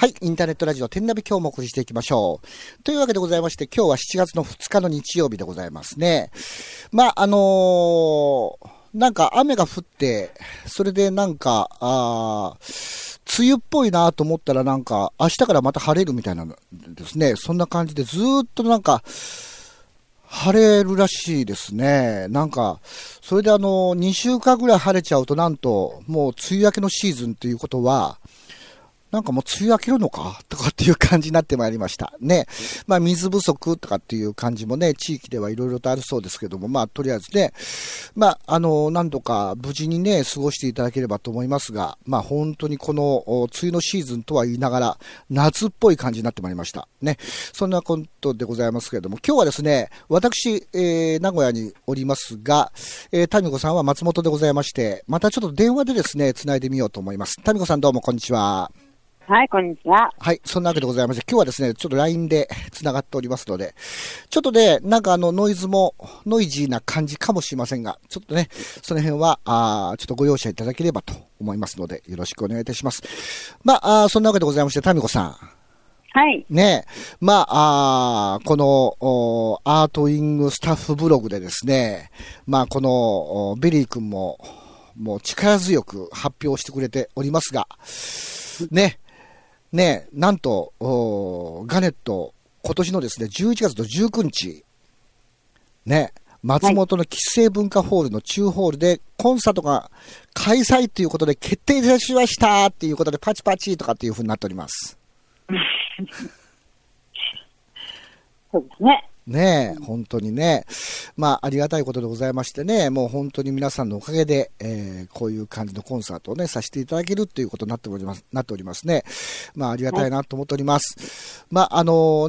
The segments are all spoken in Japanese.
はい。インターネットラジオ、天ナビ今日もお送りしていきましょう。というわけでございまして、今日は7月の2日の日曜日でございますね。まあ、なんか雨が降って、それでなんか、梅雨っぽいなと思ったらなんか、明日からまた晴れるみたいなのですね。そんな感じでずーっとなんか、晴れるらしいですね。なんか、それで2週間ぐらい晴れちゃうとなんと、もう梅雨明けのシーズンということは、なんかもう梅雨明けるのかとかっていう感じになってまいりましたね。まあ水不足とかっていう感じもね、地域ではいろいろとあるそうですけども、まあとりあえずね、まあ何度か無事にね、過ごしていただければと思いますが、まあ本当にこの梅雨のシーズンとは言いながら、夏っぽい感じになってまいりましたね。そんなことでございますけれども、今日はですね、私、名古屋におりますが、タミコさんは松本でございまして、またちょっと電話でですね、つないでみようと思います。タミコさんどうもこんにちは。 はい、こんにちは。 はい、そんなわけでございまして、今日はですね、ちょっと LINE で繋がっておりますので、ちょっとね、なんかノイズも、ノイジーな感じかもしれませんが、ちょっとね、その辺は、ちょっとご容赦いただければと思いますので、よろしくお願いいたします。まあ、そんなわけでございまして、タミコさん。 はい。 ね、まあ、この、アートウィングスタッフブログでですね、まあ、この、ベリー君も、もう力強く発表してくれておりますが、ね、なんと、ガネット、今年のですね、11月の19日、ね、松本の喫成文化ホールの中ホールでコンサートが開催ということで決定いたしましたっていうことでパチパチとかっていう風になっております。 そうですね。 ねえ、本当にね。まあ、ありがたいことでございましてね、もう本当に皆さんのおかげで、こういう感じのコンサートをね、させていただけるっていうことになっておりますね。まあ、ありがたいなと思っております。まあ、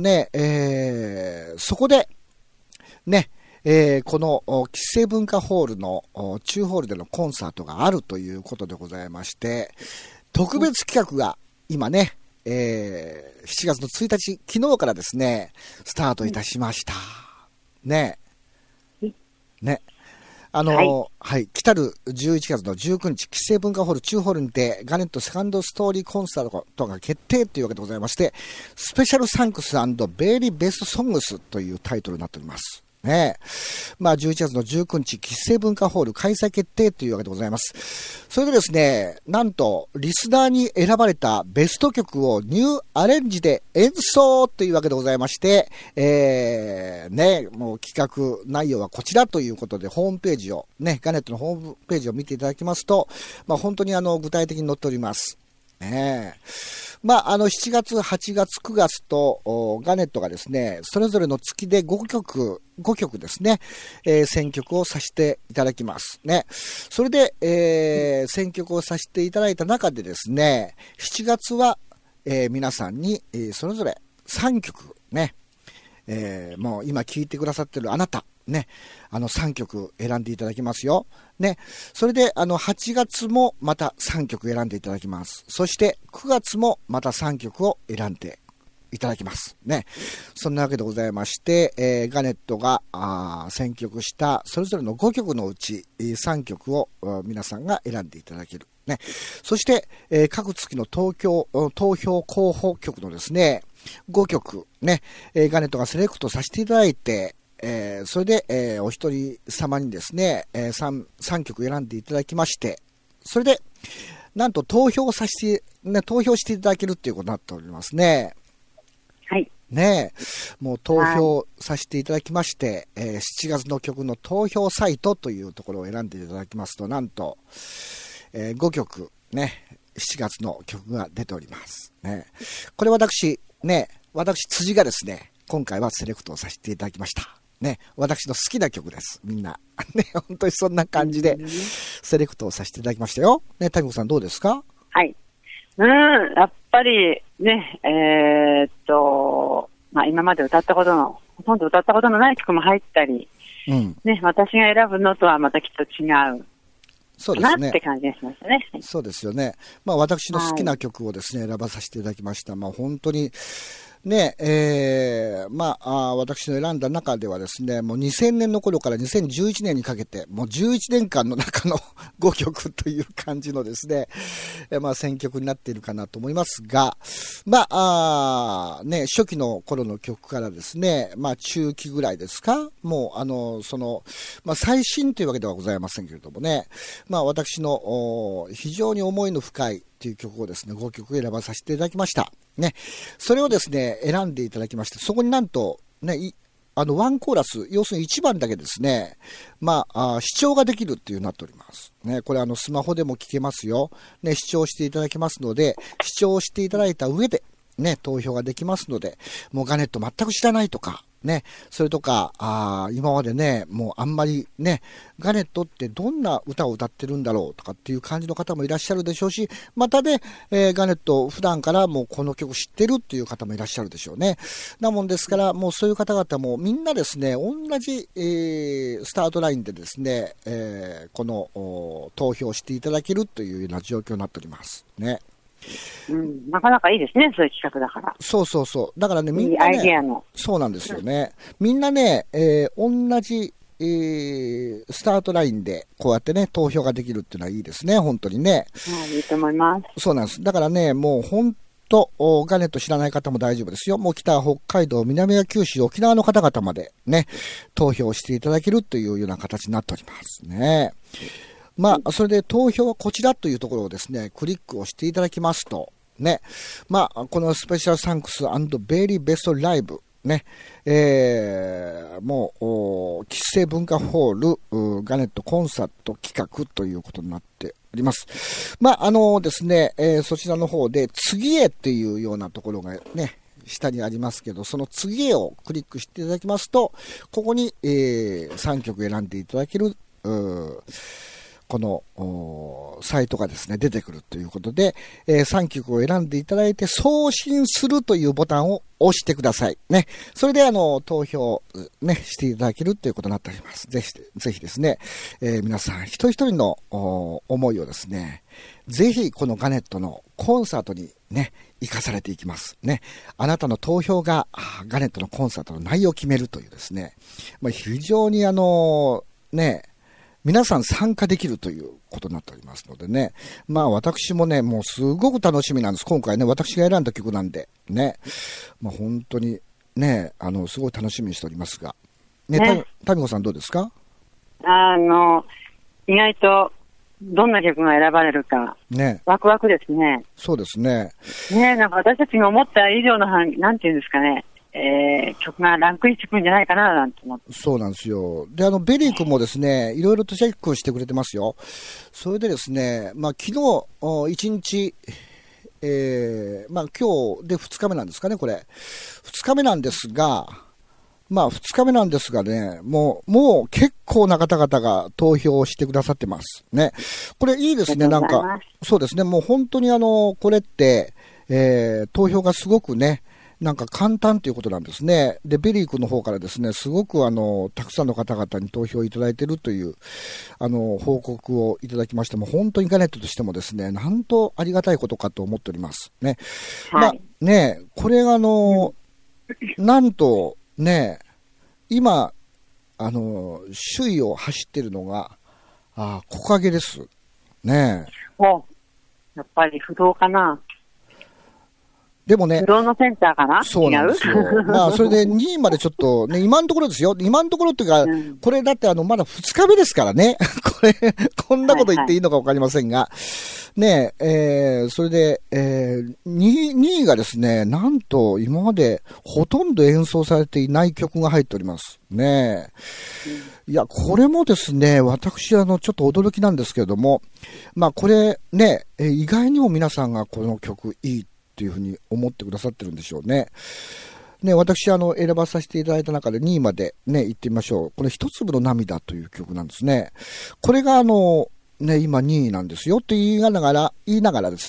そこで、ね、この、喫成文化ホールの、中ホールでのコンサートがあるということでございまして、特別企画が今ね、7月の1日、昨日からですね、スタートいたしました。ね。ね。はい、来たる11月の19日、喫成文化ホール中ホールにて、ガネットセカンドストーリーコンサートが決定というわけでございまして、スペシャルサンクス&ベリーベストソングスというタイトルになっております。ねえ。まあ、11月の19日、喫成文化ホール開催決定というわけでございます。それでですね、なんと、リスナーに選ばれたベスト曲をニューアレンジで演奏というわけでございまして、ね、もう企画内容はこちらということで、ホームページを、ね、ガネットのホームページを見ていただきますと、まあ、本当に具体的に載っております。ねえ。まあ、7月、8月、9月と、ガネットがですね、それぞれの月で5曲ですね、選曲をさせていただきますね。それで、選曲をさせていただいた中でですね、7月は、皆さんに、それぞれ3曲ね、もう今聴いてくださってるあなた、ね、3曲選んでいただきますよ。ね。それで、8月もまた3曲選んでいただきます。そして、9月もまた3曲を選んでいただきます。ね。そんなわけでございまして、ガネットが選曲したそれぞれの5曲のうち3曲を皆さんが選んでいただける。ね。そして、各月の投票候補曲のですね、5曲ね、ガネットがセレクトさせていただいて、それで、お一人様にですね、3曲選んでいただきまして、それで、なんと投票していただけるっていうことになっておりますね。 はい。 ねえ、もう投票させていただきまして、7月の曲の投票サイトというところを選んでいただきますと、なんと、5曲ね、7月の曲が出ております。ね、これ私辻がですね、今回はセレクトをさせていただきました。ね、私の好きな曲です。みんな。ね、本当にそんな感じで、セレクトをさせていただきましたよ。ね、タミコさんどうですか？ はい。やっぱり、ね、まあ、今までほとんど歌ったことのない曲も入ったり、うん、ね、私が選ぶのとはまたきっと違う。 そうですね。 なって感じがしましたね。 そうですよね。まあ私の好きな曲をですね、選ばさせていただきました。まあ本当に、 ね、私の選んだ中ではですね、もう2000年の頃から2011年にかけて、もう11年間の中の5曲という感じのですね、選曲になっているかなと思いますが、初期の頃の曲からですね、中期ぐらいですか、もう最新というわけではございませんけれどもね、私の非常に思いの深いという曲をですね、5曲選ばさせていただきました。ね。それをですね、選んでいただきまして、そこになんと、ね、ワンコーラス、要するに1番だけですね、視聴ができるっていうなっております。ね、これスマホでも聞けますよ。ね、視聴していただけますので、視聴していただいた上で、ね、投票ができますので、もうガネット全く知らないとか、ね、それとか、今までね、もうあんまりね、ガネットってどんな歌を歌ってるんだろうとかっていう感じの方もいらっしゃるでしょうし、またね、ガネット普段からもうこの曲知ってるっていう方もいらっしゃるでしょうね。なもんですから、もうそういう方々もみんなですね、同じ、スタートラインでですね、この投票していただけるというような状況になっておりますね。 なかなかいいですね、そういう企画だから。 そう。だからね、みんなね、 いいアイディアの。そうなんですよね。みんなね、同じ、スタートラインでこうやってね、投票ができるっていうのはいいですね、本当にね。 いいと思います。 そうなんです。だからね、もう本当、ガネット知らない方も大丈夫ですよ。もう北、北海道、南は九州、沖縄の方々までね、投票していただけるというような形になっておりますね。それで投票はこちらというところをですね、クリックをしていただきますと、ね、このスペシャルサンクス&ベリーベストライブ、ね、もう、喫成文化ホール、ガネットコンサート企画ということになっております。ですね、そちらの方で次へっていうようなところがね、下にありますけど、その次へをクリックしていただきますと、ここに、3曲選んでいただける、このサイトがですね、出てくるということで、3曲を選んでいただいて送信するというボタンを押してください。ね。それで投票ね、していただけるということになっております。ぜひですね、皆さん一人一人の思いをですね、ぜひこのガネットのコンサートにね、生かされていきます。ね。あなたの投票がガネットのコンサートの内容を決めるというですね、非常にね、皆さん参加できるということになっておりますのでね。私もね、もうすごく楽しみなんです。今回ね、私が選んだ曲なんで、ね。本当にね、すごい楽しみにしておりますが。ね、タミコさんどうですか？ 意外と、どんな曲が選ばれるか、ね。ワクワクですね。 そうですね。 ね、なんか私たちが思った以上のなんていうんですかね。曲がランクインしてくるんじゃないかななんて思って。 そうなんですよ。で、ベリー君もですね、いろいろとチェックしてくれてますよ。それでですね、昨日、1日、今日で2日目なんですかね、これ。2日目なんですが、2日目なんですがね、もう結構な方々が投票してくださってます。ね。これいいですね、なんか。そうですね、もう本当にこれって、投票がすごくね、なんか簡単ということなんですね。で、ベリー君の方からですね、すごくたくさんの方々に投票いただいているという、報告をいただきまして、も本当にガネットとしてもですね、なんとありがたいことかと思っております。ね。 はい。 ね、これがなんとね、今、首位を走っているのが、木陰です。ね。 やっぱり不動かな。 でもね。 不動のセンターかな？ そうなんですよ。それで2位までちょっとね、今のところですよ。今のところっていうか、これだってまだ2日目ですからね。こんなこと言っていいのかわかりませんが。ねそれで、2位がですね、なんと今までほとんど演奏されていない曲が入っております。ねいや、これもですね、私ちょっと驚きなんですけれども、これね、意外にも皆さんがこの曲いいっていうふうに思ってくださってるんでしょうね。ね、私選ばさせていただいた中で2位までね、行ってみましょう。これ一粒の涙という曲なんですね。これがね、今2位なんですよって言いながらですね、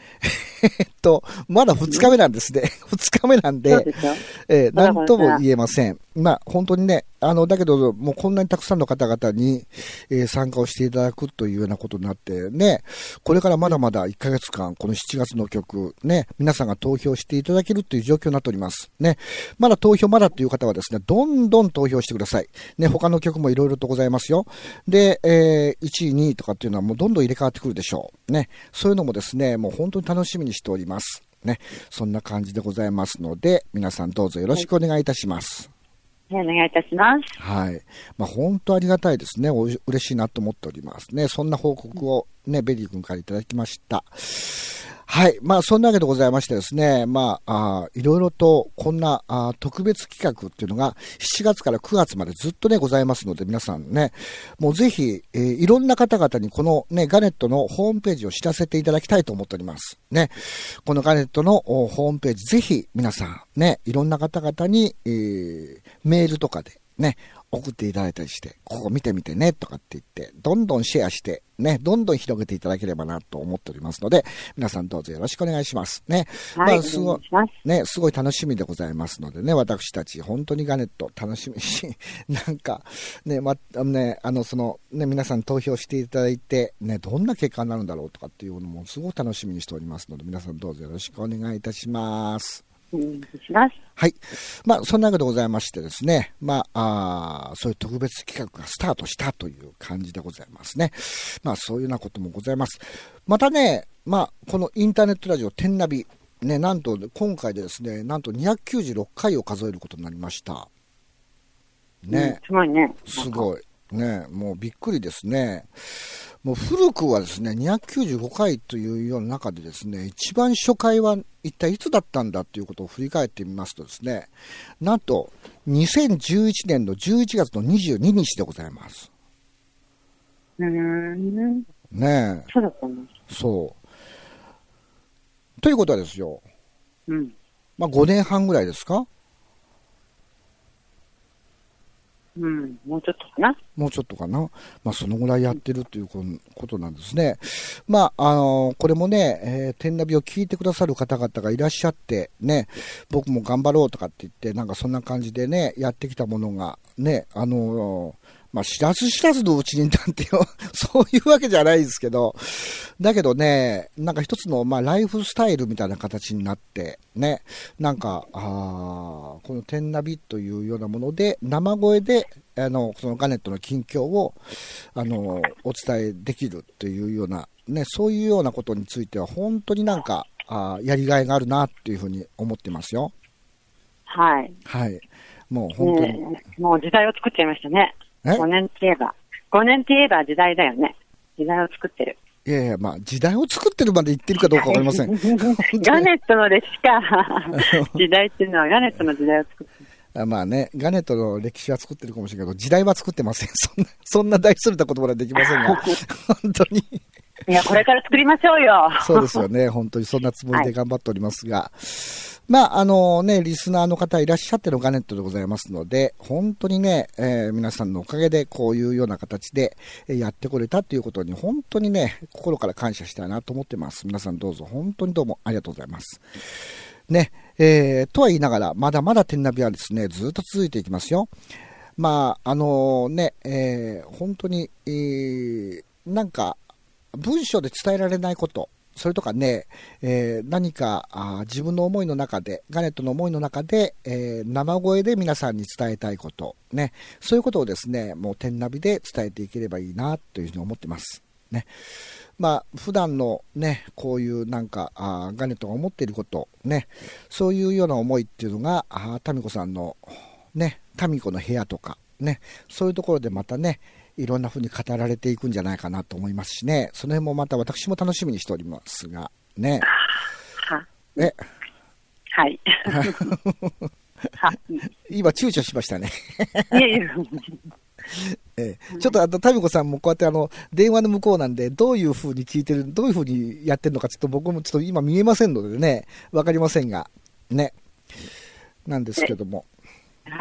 まだ2日目なんですね。2日目なんで、なんとも言えません。まあ、本当にね、だけど、もうこんなにたくさんの方々に、参加をしていただくというようなことになってね、これからまだまだ1ヶ月間、この7月の曲、ね、皆さんが投票していただけるという状況になっております。ね、まだ投票まだという方はですね、どんどん投票してください。ね、他の曲もいろいろとございますよ。で、1位、2位とかっていうのはもうどんどん入れ替わってくるでしょう。ね、そういうのもですね、もう本当に楽しみにしております。ね、そんな感じでございますので、皆さんどうぞよろしくお願いいたします。 お願いいたします。 はい。まあ、本当ありがたいですね。嬉しいなと思っておりますね。そんな報告をね、ベリー君からいただきました。はい。まあ、そんなわけでございましてですね、まあ、いろいろとこんな特別企画っていうのが7月から9月までずっとね、ございますので、皆さんね、もうぜひ、いろんな方々にこのね、ガネットのホームページを知らせていただきたいと思っております。ね。このガネットのホームページ、ぜひ皆さんね、いろんな方々に、メールとかでね、送っていただいたりして、ここ見てみてね、とかって言って、どんどんシェアして、ね、どんどん広げていただければなと思っておりますので、皆さんどうぞよろしくお願いしますね。 はい、 まあ、すごい楽しみでございますのでね、私たち、本当にガネット楽しみし、なんか、ね、皆さん投票していただいて、ね、どんな結果になるんだろうとかっていうのもすごく楽しみにしておりますので、皆さんどうぞよろしくお願いいたします。はい。まあ、そんなわけでございましてですね。まあ、そういう特別企画がスタートしたという感じでございますね。まあ、そういうようなこともございます。またね、まあ、このインターネットラジオ天ナビ、ね、なんと、今回でですね、なんと296回を数えることになりました。ね。 すごいね。 すごい。ね、もうびっくりですね。もう古くはですね、295回というような中でですね、一番初回は一体いつだったんだということを振り返ってみますとですね、なんと2011年の11月の22日でございます。ねえ。 そうだったんです。 そう。ということはですよ。 うん。 まあ5年半ぐらいですか？ うん、もうちょっとかな。 もうちょっとかな。まあ、そのぐらいやってるということなんですね。まあ、これもね、天ナビを聞いてくださる方々がいらっしゃって、ね、僕も頑張ろうとかって言って、なんかそんな感じでね、やってきたものが、ね、まあ、知らず知らずのうちになんてよ、そういうわけじゃないですけど、だけどね、なんか一つの、まあ、ライフスタイルみたいな形になって、ね、なんか、この天ナビというようなもので、生声で、そのガネットの近況を、お伝えできるというような、ね、そういうようなことについては、本当になんか、やりがいがあるな、っていうふうに思ってますよ。 はい。 はい。もう本当に。 もう時代を作っちゃいましたね。5年って言えば時代だよね。時代を作ってる。 いやいや、まあ、時代を作ってるまで言ってるかどうかわかりません。 ガネットの歴史か。時代っていうのはガネットの時代を作ってる。 まあね、ガネットの歴史は作ってるかもしれないけど、時代は作ってません。そんな大それた言葉はできませんが、本当に。 いや、これから作りましょうよ。 そうですよね。本当にそんなつもりで頑張っておりますが。はい、まあ、ね、リスナーの方いらっしゃってのガネットでございますので、本当にね、皆さんのおかげでこういうような形でやってこれたということに、本当にね、心から感謝したいなと思ってます。皆さんどうぞ、本当にどうもありがとうございます。ね、とは言いながら、まだまだ天ナビはですね、ずっと続いていきますよ。まあ、ね、本当に、なんか、文章で伝えられないこと、それとかね、何か自分の思いの中で、ガネットの思いの中で、生声で皆さんに伝えたいこと、ね、そういうことをですね、もう天ナビで伝えていければいいなというふうに思ってます。ね。まあ、普段のね、こういうなんか、ガネットが思っていること、ね、そういうような思いっていうのが、タミコさんの、ね、タミコの部屋とか、ね、そういうところでまたね、いろんな風に語られていくんじゃないかなと思いますしね、その辺もまた私も楽しみにしておりますが、ね。 はい。 今、躊躇しましたね。 いやいやちょっとタミコさんもこうやって電話の向こうなんで、どういう風に聞いてる、どういう風にやってるのか、ちょっと僕もちょっと今見えませんのでね、わかりませんが、ね。なんですけども。 はい。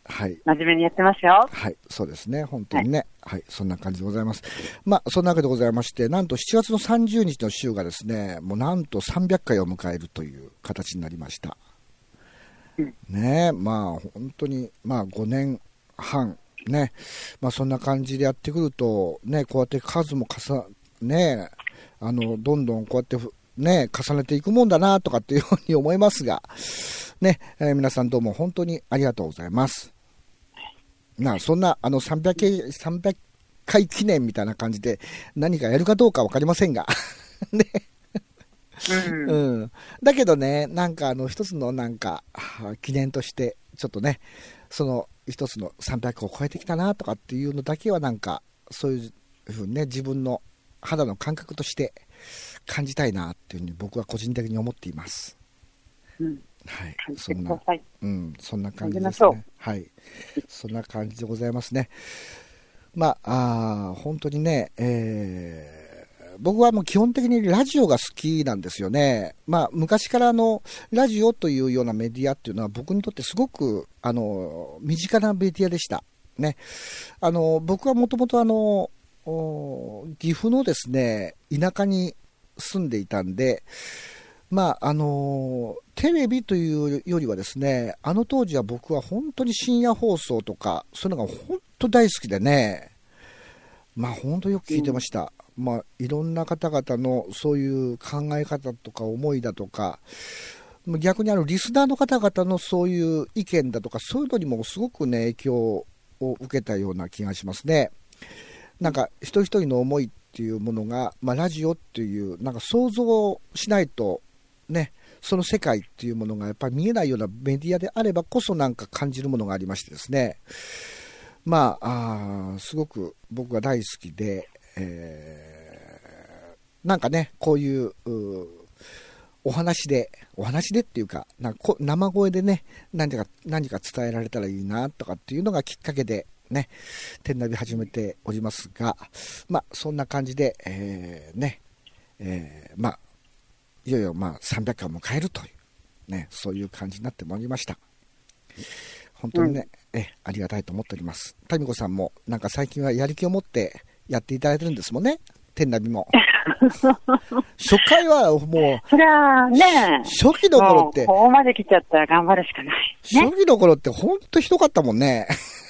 はい。 真面目にやってますよ。 はい。そうですね。本当にね。はい。そんな感じでございます。まあ、そんなわけでございまして、なんと7月の30日の週がですね、もうなんと300回を迎えるという形になりました。ねえ、まあ、本当に、まあ、5年半、ね。まあ、そんな感じでやってくると、ね、こうやって数もね、どんどんこうやってね、重ねていくもんだな、とかっていうふうに思いますが、ね、皆さんどうも本当にありがとうございます。そんな、300回記念みたいな感じで何かやるかどうかわかりませんが。ね。うん。だけどね、なんか一つのなんか、記念として、ちょっとね、その一つの300を超えてきたなとかっていうのだけはなんか、そういうふうにね、自分の肌の感覚として感じたいなっていうふうに僕は個人的に思っています。 うん。 はい、 そんな感じですね。はい、そんな感じでございますね。まあ、本当にね、僕はもう基本的にラジオが好きなんですよね。まあ、昔からラジオというようなメディアっていうのは僕にとってすごく、身近なメディアでした。ね。僕はもともと岐阜のですね、田舎に住んでいたんで、まあ、テレビというよりはですね、当時は僕は本当に深夜放送とか、そういうのが本当大好きでね、まあ本当よく聞いてました。まあいろんな方々のそういう考え方とか思いだとか、逆にリスナーの方々のそういう意見だとか、そういうのにもすごくね、影響を受けたような気がしますね。なんか一人一人の思いっていうものが、まあラジオっていう、なんか想像しないと、ね、その世界っていうものがやっぱり見えないようなメディアであればこそなんか感じるものがありましてですね、まあ、すごく僕が大好きで、なんかね、こういうお話でっていうか、生声でね、何か伝えられたらいいなとかっていうのがきっかけでね、天ナビ始めておりますが、まあそんな感じで、まあいよいよまあ300回を迎えるというね、そういう感じになってまいりました。本当にね、ありがたいと思っております。タミコさんもなんか最近はやる気を持ってやっていただいてるんですもんね、天ナビも。初回はもう、 そりゃね、 初期の頃って、 ここまで来ちゃったら頑張るしかない、ね。 初期の頃って本当ひどかったもんね。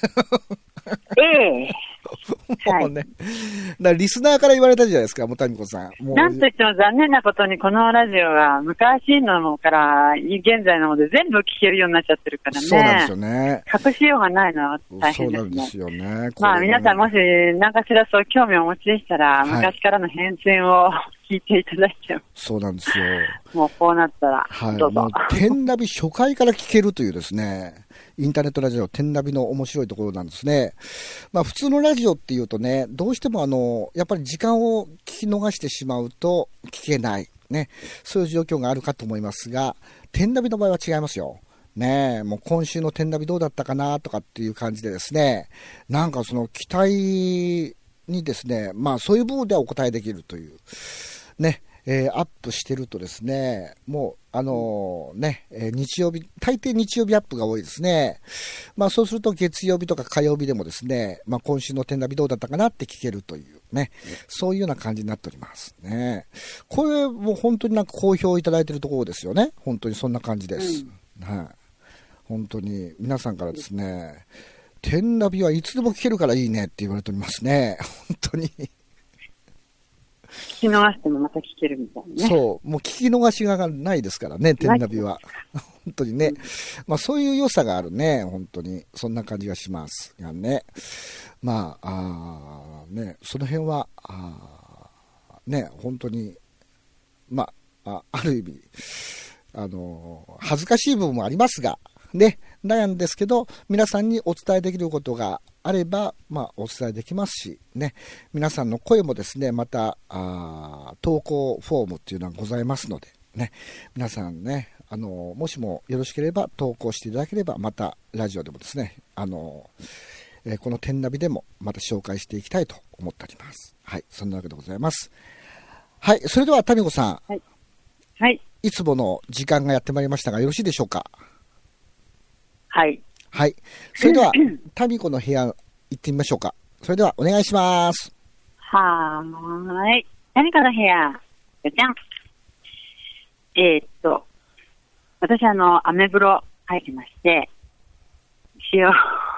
もうね、だからリスナーから言われたじゃないですか、もうタミコさん。もうなんといっても残念なことにこのラジオは昔のから現在のもので全部聞けるようになっちゃってるからね。そうなんですよね。隠しようがないのは大変ですね。そうなんですよね。まあ皆さんもし何かしらそう興味をお持ちでしたら、昔からの変遷を聞いていただいても。そうなんですよ。もうこうなったら、どうぞ。天ナビ初回から聞けるというですね、インターネットラジオ天ナビの面白いところなんですね。まあ普通のラジオっていうとね、どうしてもやっぱり時間を聞き逃してしまうと聞けないね、そういう状況があるかと思いますが、天ナビの場合は違いますよ。ねえ、もう今週の天ナビどうだったかなとかっていう感じでですね、なんかその期待にですね、まあそういう部分ではお答えできるというね。アップしてるとですね、もう日曜日、大抵日曜日アップが多いですね。まあそうすると月曜日とか火曜日でもですね、まあ今週の天ナビどうだったかなって聞けるというね、そういうような感じになっておりますね。これもう本当になんか好評いただいているところですよね。本当にそんな感じです。はい。本当に皆さんからですね、天ナビはいつでも聞けるからいいねって言われておりますね。本当に。聞き逃してもまた聞けるみたいなね。そう、もう聞き逃しがないですからね、天ナビは。本当にね、まあそういう良さがあるね、本当に。そんな感じがしますがね。まあ、ね、その辺は、ね、本当に、まあ、ある意味、恥ずかしい部分もありますが、ね、なんですけど、皆さんにお伝えできることがあれば、まあ、お伝えできますし、ね、皆さんの声もですね、また、投稿フォームっていうのはございますので、ね、皆さんね、もしもよろしければ投稿していただければ、またラジオでもですね、この天ナビでもまた紹介していきたいと思っております。はい、そんなわけでございます。はい、それではタミコさん、はい、はい、いつもの時間がやってまいりましたが、よろしいでしょうか。はい。 はい。それでは、タミコの部屋行ってみましょうか。それでは、お願いします。 はーい。タミコの部屋、じゃじゃん。私アメブロ入ってまして、一応、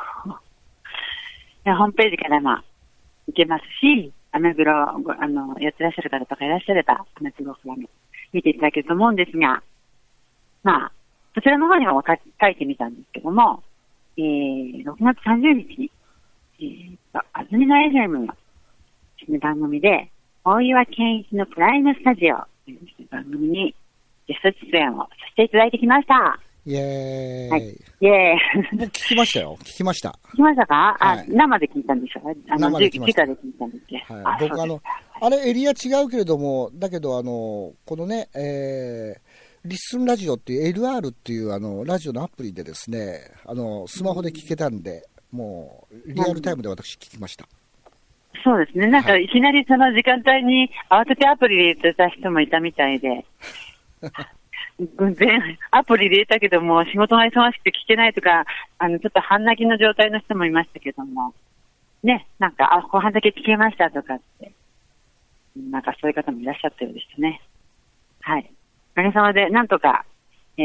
ホームページから行けますし、アメブロ、やってらっしゃる方とかいらっしゃれば、アメブロからも見ていただけると思うんですが、そちらの方にも書いてみたんですけども、6月30日に、安住の FM の番組で、大岩健一のプライムスタジオという番組にゲスト出演をさせていただいてきました。 イェーイ。 はい。イェーイ。 僕聞きましたよ。聞きました。 聞きましたか？ はい、 生で聞いたんでしょ？ 生で聞きました。 直で聞いたんですっけ？ はい。僕あれエリア違うけれども、だけどこのね、リッスンラジオっていう LR っていうラジオのアプリでですね、スマホで聞けたんで、もうリアルタイムで私聞きました。 そうですね。いきなりその時間帯に慌ててアプリで入れてた人もいたみたいで。アプリで入れたけども、仕事が忙しくて聞けないとか、ちょっと半泣きの状態の人もいましたけども、ね、後半だけ聞けましたとかって、そういう方もいらっしゃったようでしたね。はい。おかげさまで、なんとか、そ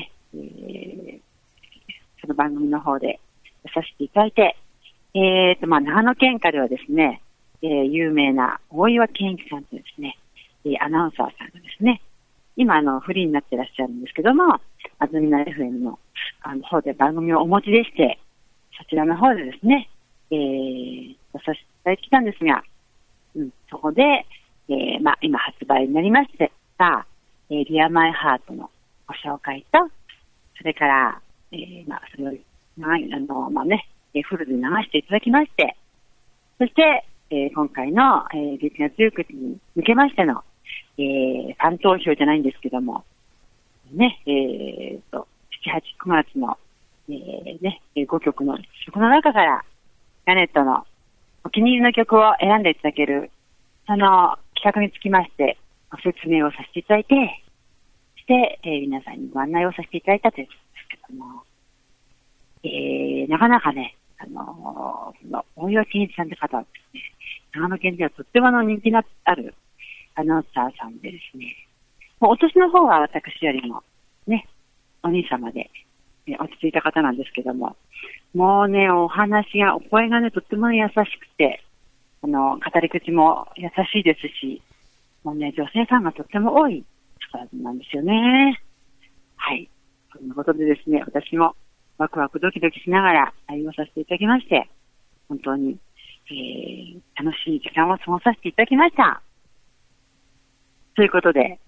の番組の方で出させていただいて、長野県下ではですね、有名な大岩健一さんというですね、アナウンサーさんがですね、今フリーになってらっしゃるんですけども、安住の FM の方で番組をお持ちでして、そちらの方でですね、出させていただいてきたんですが、そこで、今発売になりましてた、リアマイハートのご紹介と、それから、それをフルで流していただきまして、そして、今回の、11月19日に向けましての、ファン投票じゃないんですけども、ね、7、8、9月の、5曲の中から、ガネットのお気に入りの曲を選んでいただける、その企画につきまして、ご説明をさせていただいて、そして、皆さんにご案内をさせていただいたというんですけども、なかなかね、大岩健一さんって方はですね、長野県ではとっても人気のあるアナウンサーさんでですね、もうお年の方は私よりもね、お兄様で、落ち着いた方なんですけども、もうね、お声がね、とっても優しくて、語り口も優しいですし、もうね、女性ファンがとっても多い方なんですよね。はい。そんなことでですね、私もワクワクドキドキしながら対応させていただきまして、本当に、楽しい時間を過ごさせていただきました。ということで、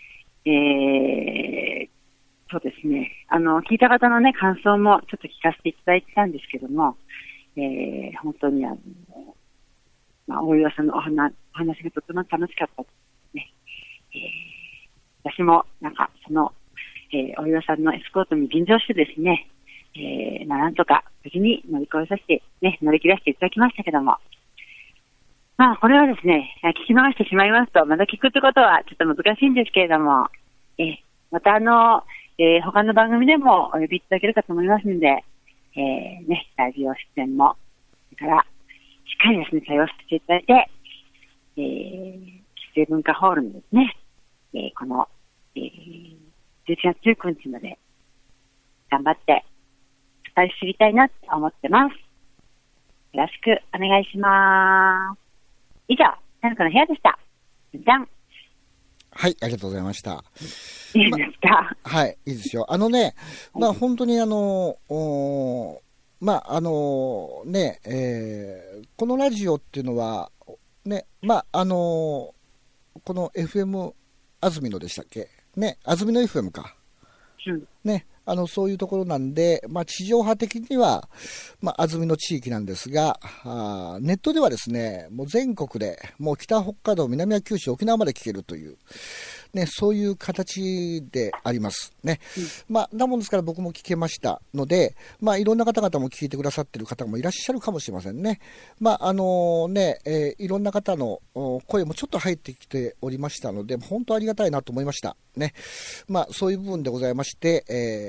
そうですね、聞いた方のね、感想もちょっと聞かせていただいてたんですけども、本当に大岩さんのお話がとても楽しかったですね。私もその、大岩さんのエスコートに便乗してですね、なんとか無事に乗り切らせていただきましたけども、これはですね、聞き逃してしまいますと、また聞くってことはちょっと難しいんですけれども、また他の番組でもお呼びいただけるかと思いますので、ラジオ出演も、それから、しっかりですね、対応していただいて、喫茶文化ホールにですね、この、11月19日まで頑張って伝え知りたいなと思ってます。よろしくお願いします。以上、タミコの部屋でした。じゃん。 はい、ありがとうございました。 いいですか？ はい、いいですよ。本当にこのラジオっていうのは、ね、この FM 安住のでしたっけね、安住の FM か。ね、そういうところなんで、地上波的には、安住の地域なんですが、ネットではですね、もう全国で、もう北北海道、南は九州、沖縄まで聞けるというね、そういう形でありますね。なもんですから僕も聞けましたので、いろんな方々も聞いてくださっている方もいらっしゃるかもしれませんね。いろんな方の声もちょっと入ってきておりましたので、本当ありがたいなと思いましたね。そういう部分でございまして、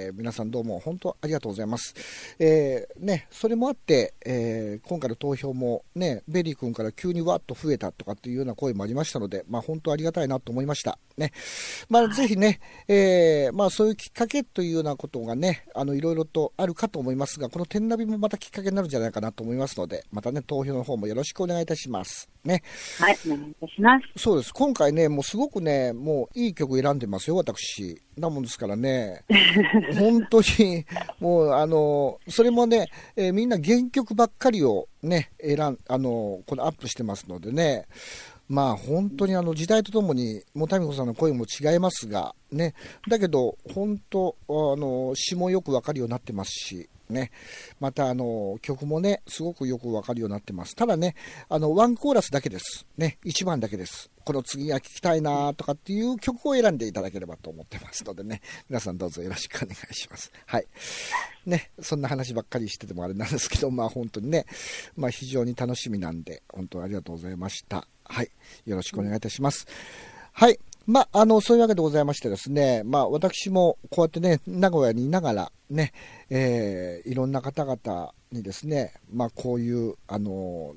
皆さんどうも本当ありがとうございます。それもあって、今回の投票もね、ベリー君から急にわっと増えたとかっていうような声もありましたので、本当ありがたいなと思いましたね。ぜひね、そういうきっかけというようなことがね、いろいろとあるかと思いますが、この天ナビもまたきっかけになるんじゃないかなと思いますので、またね、投票の方もよろしくお願いいたしますね。 はい、お願いいたします。 そうです。今回ね、もうすごくね、もういい曲選んでますよ、私。なもんですからね、本当に、もう、それもね、みんな原曲ばっかりをね、これアップしてますのでね、本当に時代とともに、もたみこさんの声も違いますが、ね、だけど、本当、詞もよくわかるようになってますし、ね、また曲もね、すごくよくわかるようになってます。ただね、ワンコーラスだけです。ね、1番だけです。この次は聴きたいなとかっていう曲を選んでいただければと思ってますのでね、皆さんどうぞよろしくお願いします。はい。ね、そんな話ばっかりしててもあれなんですけど、本当にね、非常に楽しみなんで、本当にありがとうございました。はい。よろしくお願いいたします。はい。そういうわけでございましてですね、私もこうやってね、名古屋にいながらね、いろんな方々にですね、こういう、この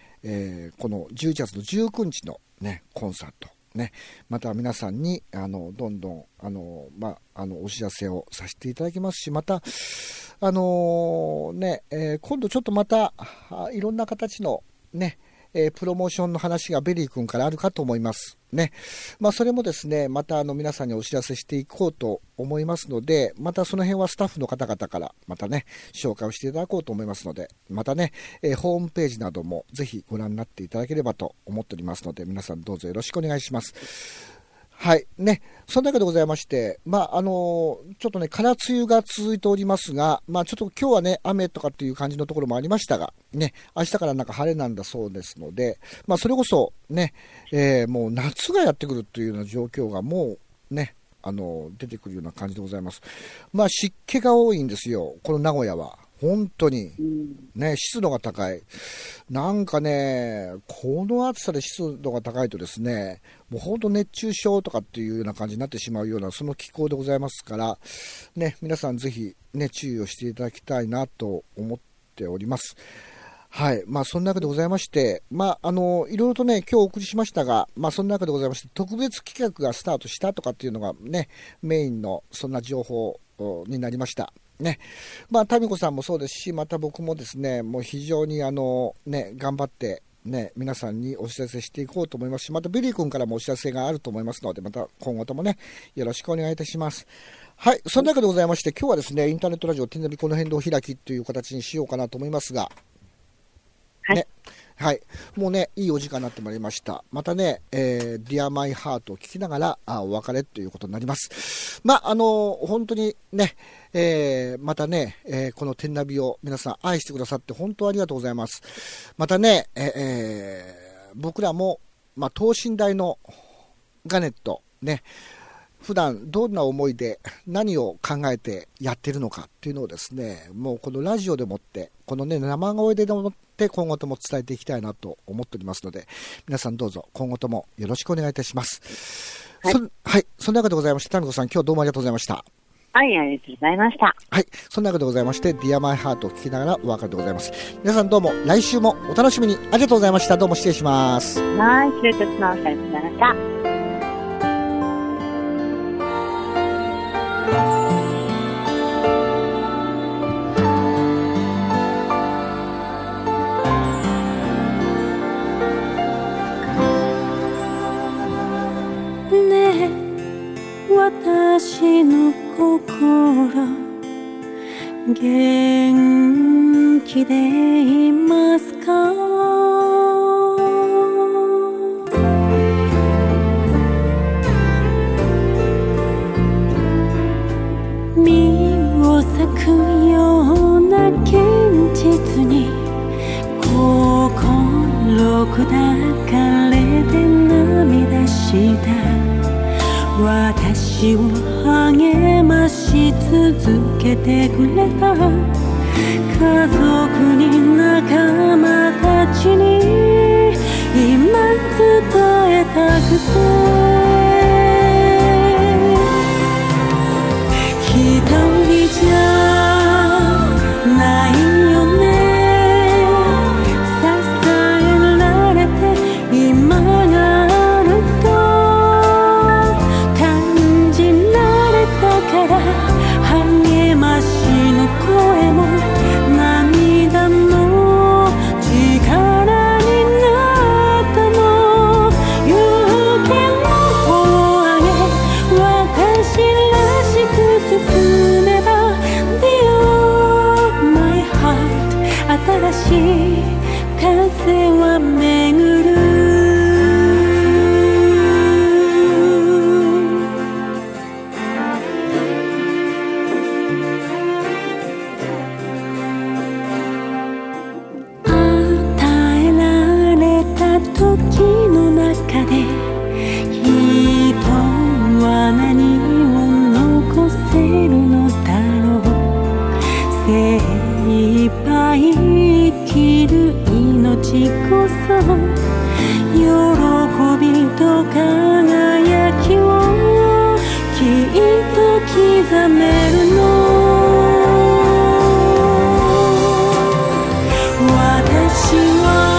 11月の19日のね、コンサート、ね、また皆さんに、どんどん、お知らせをさせていただきますし、また、今度ちょっとまた、いろんな形のね、プロモーションの話がベリー君からあるかと思いますね。それもですね、また皆さんにお知らせしていこうと思いますので、またその辺はスタッフの方々からまたね、紹介をしていただこうと思いますので、またね、ホームページなどもぜひご覧になっていただければと思っておりますので、皆さんどうぞよろしくお願いします。はいね、そんなわけでございまして、ちょっとね、空梅雨が続いておりますが、ちょっと今日はね、雨とかっていう感じのところもありましたが、ね、明日からなんか晴れなんだそうですので、それこそね、もう夏がやってくるというような状況がもうね、出てくるような感じでございます。湿気が多いんですよ、この名古屋は。本当に、ね、湿度が高い。なんかね、この暑さで湿度が高いとですね、もう本当熱中症とかっていうような感じになってしまうような、その気候でございますから、ね、皆さんぜひね、注意をしていただきたいなと思っております。はい。そんなわけでございまして、いろいろとね、今日お送りしましたが、そんなわけでございまして、特別企画がスタートしたとかっていうのがね、メインのそんな情報になりました。ね。タミコさんもそうですし、また僕もですね、もう非常に頑張って、ね、皆さんにお知らせしていこうと思いますし、またベリー君からもお知らせがあると思いますので、また今後ともね、よろしくお願いいたします。はい。そんなわけでございまして、今日はですね、インターネットラジオ、天ナビこの辺でお開きという形にしようかなと思いますが、 はい。 ね。はい。もうね、いいお時間になってまいりました。またね、Dear My Heart を聞きながら、お別れということになります。本当にね、またね、この天ナビを皆さん愛してくださって本当ありがとうございます。またね、僕らも、等身大のガネット、ね、普段どんな思いで何を考えてやってるのかっていうのをですね、もうこのラジオでもって、このね、生声でもって今後とも伝えていきたいなと思っておりますので、皆さんどうぞ今後ともよろしくお願いいたします。はい。そんなわけでございまして、タミコさん今日どうもありがとうございました。 はい、ありがとうございました。 はい。そんなわけでございまして、Dear My Heart を聞きながらお別れでございます。皆さんどうも来週もお楽しみにありがとうございました。どうも失礼します。 はい、失礼いたします。ありがとうございました。 私の心元気でいますか？身を裂くような現実に心砕かれて涙した私を励まし続けてくれた家族に仲間たちに今伝えたくて一人じゃないよね支えられて今があると感じられたから励ましの声も涙も力になったの勇気の方を上げ私らしく進めば Dear my heart 新しい風は巡る時の中で人は何を残せるのだろう精一杯生きる命こそ喜びと輝きをきっと刻めるの私は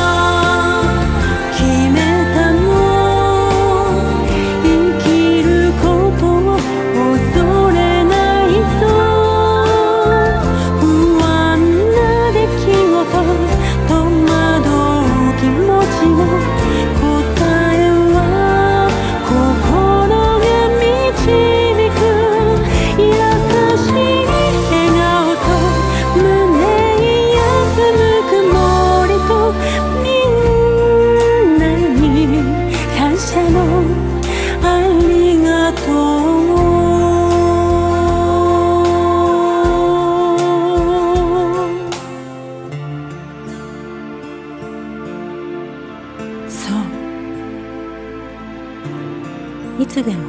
いつでも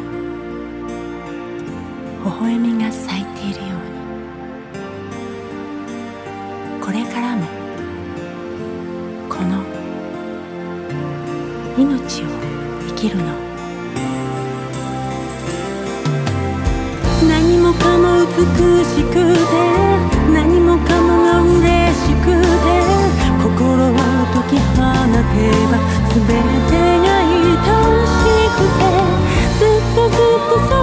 微笑みが咲いているようにこれからもこの命を生きるの何もかも美しくて何もかもが嬉しくて心を解き放てば全てが愛しくてずっとずっと